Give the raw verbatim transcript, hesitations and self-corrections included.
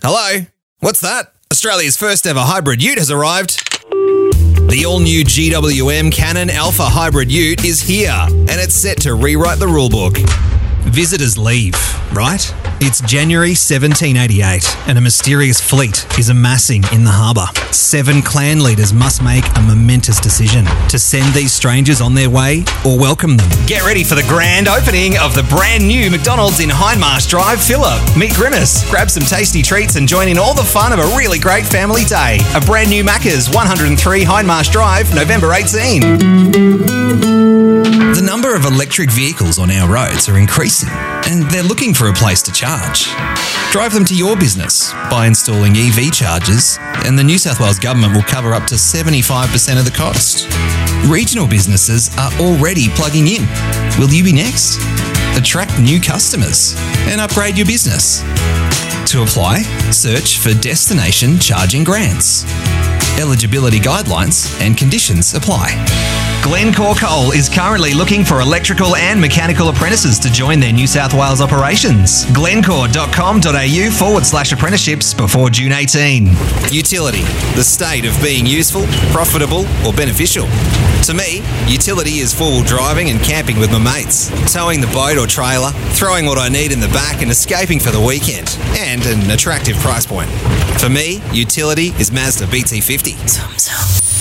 Hello? What's that? Australia's first ever hybrid ute has arrived. The all-new G W M Cannon Alpha Hybrid Ute is here, and it's set to rewrite the rulebook. Visitors leave, right? It's January seventeen eighty-eight, and a mysterious fleet is amassing in the harbour. Seven clan leaders must make a momentous decision to send these strangers on their way or welcome them. Get ready for the grand opening of the brand new McDonald's in Hindmarsh Drive, Phillip. Meet Grimace, grab some tasty treats and join in all the fun of a really great family day. A brand new Macca's, one oh three Hindmarsh Drive, November eighteenth. The number of electric vehicles on our roads are increasing, and they're looking for a place to charge. Drive them to your business by installing E V chargers, and the New South Wales Government will cover up to seventy-five percent of the cost. Regional businesses are already plugging in. Will you be next? Attract new customers and upgrade your business. To apply, search for Destination Charging Grants. Eligibility guidelines and conditions apply. Glencore Coal is currently looking for electrical and mechanical apprentices to join their New South Wales operations. glencore.com.au forward slash apprenticeships before June eighteenth. Utility, the state of being useful, profitable or beneficial. To me, utility is four-wheel driving and camping with my mates, towing the boat or trailer, throwing what I need in the back and escaping for the weekend, and an attractive price point. For me, utility is Mazda B T fifty. Zoom, zoom.